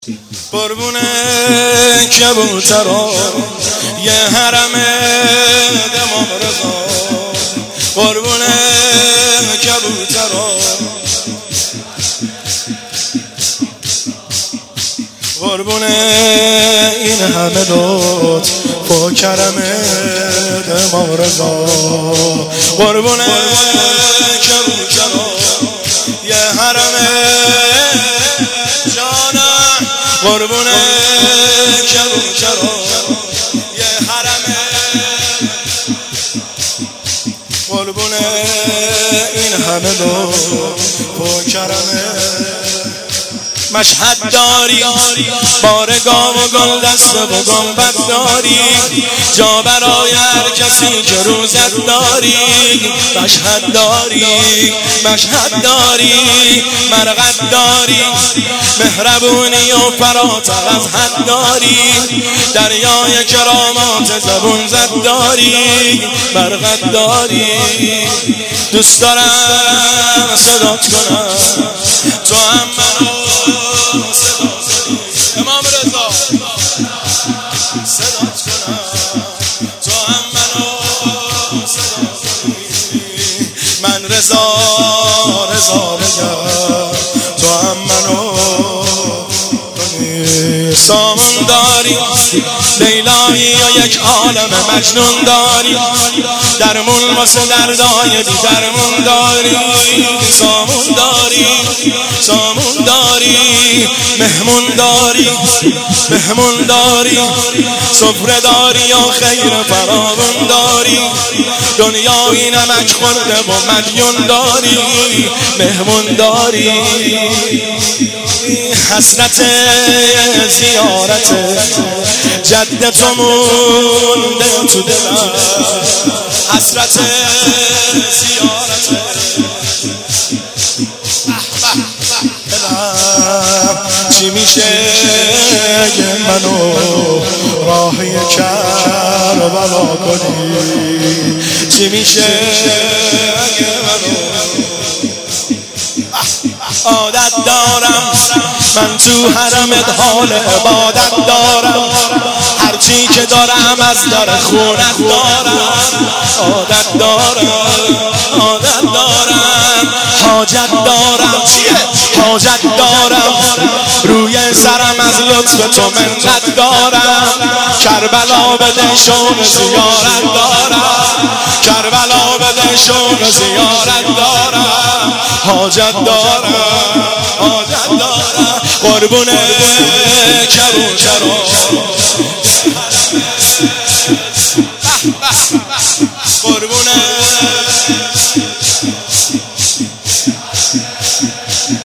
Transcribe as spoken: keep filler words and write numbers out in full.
قربون کبوترا یه حرم امام رضا، قربون کبوترا قربون این همه لطف با کرم امام رضا، قربون کبوترا یه حرم جانم، قربون کبوترا یه حرم، قربون این همه لطف با کرم مشهد داری، بارگاه و گل دست و گنبد داری، جا برای هر کسی که روزت داری. مشهد داری، مشهد داری، مرقد داری، مهربونی و فراتر از حد داری، دریای کرامات زبون زد داری، مرقد داری. دوست دارم صدات کنم تو هم منو امام رضا صدات کنم، تو هم منو صدات کنی، من رضا رضا بگم تو هم منو کنی. سامون داری لیلایی و یک عالم مجنون داری، درمون واسه دردای بی درمون داری. سامون داری، سامون داری، مهمون داری، مهمون داری، سفره داری یا خیر فراوون داری، دنیایی نمک خورده و مدیون داری، مهمون داری. حسرت زیارت جد تو مونده تو دلم، حسرت زیارت چی میشه اگه منو راهی کربلا کنی، چی میشه اگه منو عادت دارم من تو حرمت حال عبادت دارم، هرچی که دارم از در خونت دارم. عادت دارم، عادت دارم، حاجت دارم، حاجت دارم، روی سرم از لطف تو منت دارم. کربلا بده شوق زیارت دارم، کربلا بده شوق زیارت دارم. حاجت دارم، حاجت دارم، قربون کبوترا